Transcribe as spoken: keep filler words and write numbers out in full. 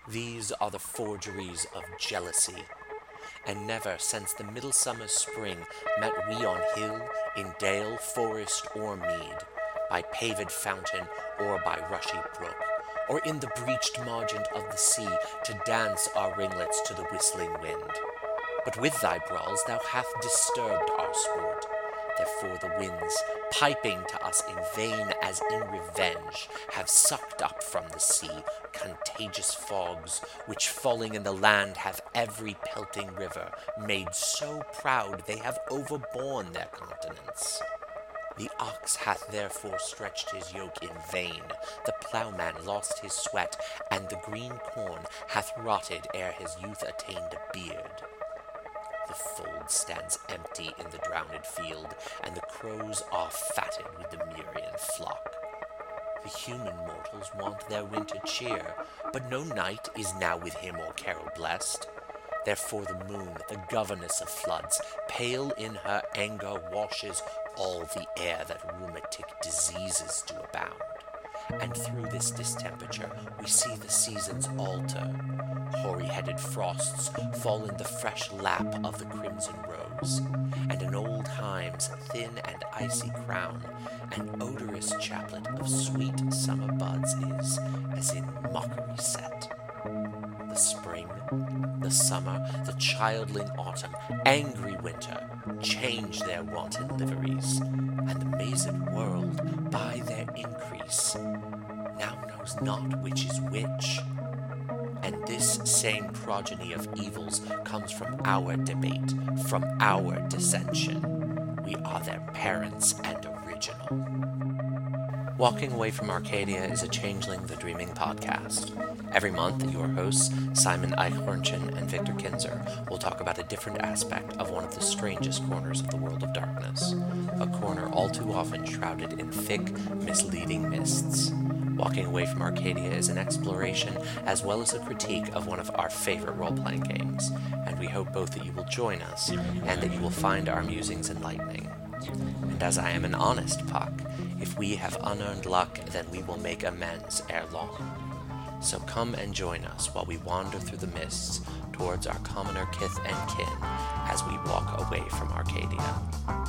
These are the forgeries of jealousy, and never since the middle summer's spring met we on hill, in dale, forest, or mead, by paved fountain or by rushy brook, or in the breached margent of the sea, to dance our ringlets to the whistling wind. But with thy brawls thou hast disturbed our sport. Therefore the winds, piping to us in vain as in revenge, have sucked up from the sea contagious fogs, which falling in the land have every pelting river made so proud they have overborne their continents. The ox hath therefore stretched his yoke in vain, the ploughman lost his sweat, and the green corn hath rotted ere his youth attained a beard. The fold stands empty in the drowned field, and the crows are fatted with the Merian flock. The human mortals want their winter cheer, but no night is now with him or carol blessed. Therefore the moon, the governess of floods, pale in her anger washes all the air that rheumatic diseases do abound. And through this distemperature we see the seasons alter. Hoary-headed frosts fall in the fresh lap of the crimson rose, and an old hime's thin and icy crown, an odorous chaplet of sweet summer buds is, as in mockery set. The spring, the summer, the childling autumn, angry winter, change their wanton liveries, and the mazed world, by their increase, now knows not which is which. And this same progeny of evils comes from our debate, from our dissension. We are their parents and original. Walking Away from Arcadia is a Changeling the Dreaming podcast. Every month, your hosts, Simon Eichhornchen and Victor Kinzer, will talk about a different aspect of one of the strangest corners of the world of darkness, a corner all too often shrouded in thick, misleading mists. Walking Away from Arcadia is an exploration as well as a critique of one of our favorite role-playing games, and we hope both that you will join us and that you will find our musings enlightening. And as I am an honest puck, if we have unearned luck, then we will make amends ere long. So come and join us while we wander through the mists towards our commoner kith and kin as we walk away from Arcadia.